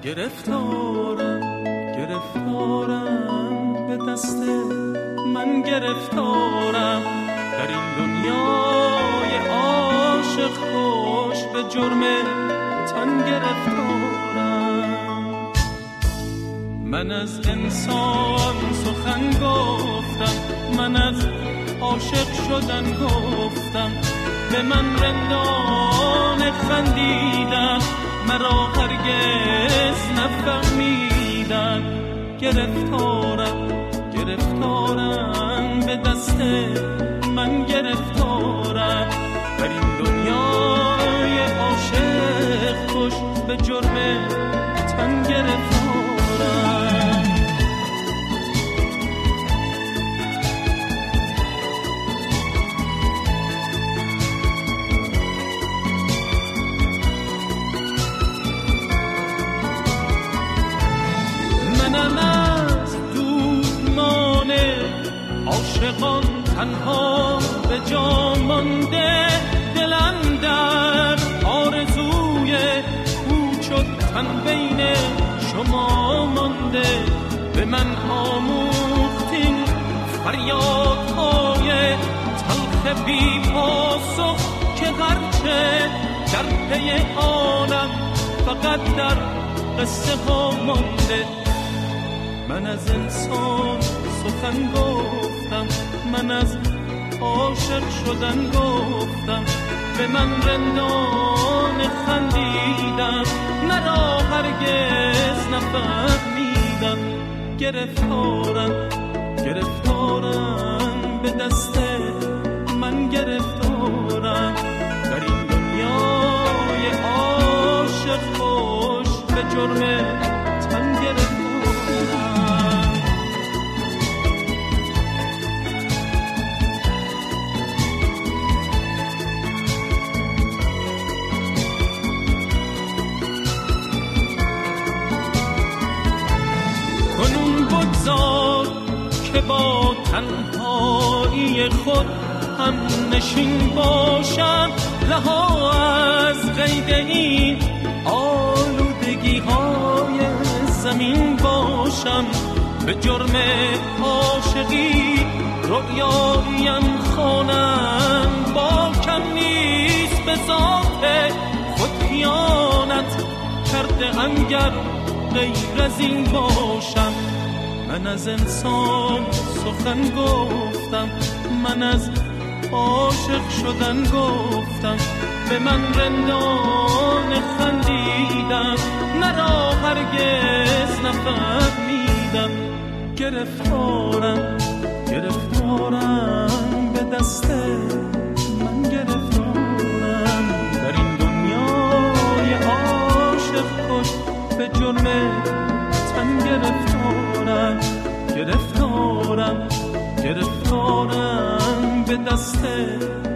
گرفتارم به دست من گرفتارم در این دنیای عاشق کش به جرم تن گرفتارم من از انسان سخن گفتم من از عاشق شدن گفتم به من رندان خندیدن مرا هرگز نفهمیدن گرفتارم به دست من گرفتارم در این دنیای عاشق کش به جرم تن گرفتارم عاشقان تنها به جا مانده دلم در آرزوی کوچ و تن بین شما مانده به من آموختین فریادهای تلخ بی پاسخ که هرچه در پی آنم فقط در قصه ها مانده من از انسان سخن گفتم من از عاشق شدن گفتم به من رندان خندیدم مرا هرگز نفهمیدم گرفتارم به دست من گرفتارم در این دنیای عاشق کش به جرم تن گرفتارم که با تنهایی خود هم نشین باشم رها از قید این آلودگی های زمین باشم به جرم عاشقی رؤیایم خوانم با کم نیست به ذات خود خیانت کرده انگر غیر از این باشم من از انسان سخن گفتم من از عاشق شدن گفتم به من رندان خندیدم مرا هرگز نفهمیدم گرفتارم به دست من گرفتارم در این دنیای عاشق کش به جرم تن گرفتارم به دست